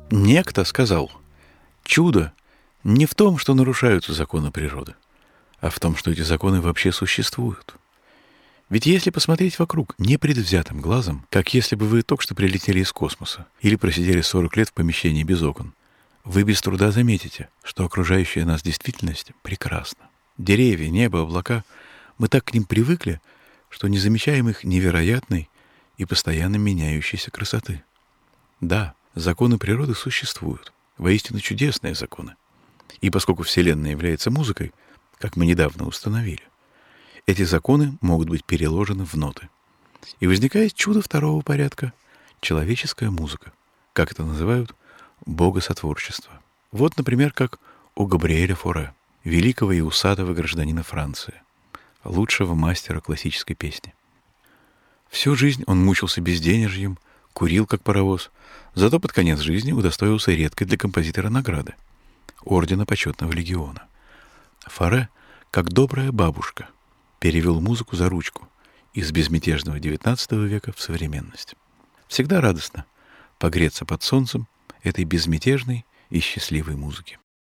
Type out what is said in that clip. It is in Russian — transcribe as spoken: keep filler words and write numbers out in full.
Некто сказал: чудо не в том, что нарушаются законы природы, а в том, что эти законы вообще существуют. Ведь если посмотреть вокруг непредвзятым глазом, как если бы вы только что прилетели из космоса или просидели сорок лет в помещении без окон, вы без труда заметите, что окружающая нас действительность прекрасна. Деревья, небо, облака — мы так к ним привыкли, что не замечаем их невероятной и постоянно меняющейся красоты. Да, законы природы существуют, воистину чудесные законы. И поскольку Вселенная является музыкой, как мы недавно установили, эти законы могут быть переложены в ноты. И возникает чудо второго порядка — человеческая музыка, как это называют богосотворчество. Вот, например, как у Габриэля Форе, великого и усатого гражданина Франции, лучшего мастера классической песни. Всю жизнь он мучился безденежьем, курил как паровоз, зато под конец жизни удостоился редкой для композитора награды — ордена почетного легиона. Форе, как добрая бабушка, перевел музыку за ручку из безмятежного девятнадцатого века в современность. Всегда радостно погреться под солнцем этой безмятежной и счастливой музыки.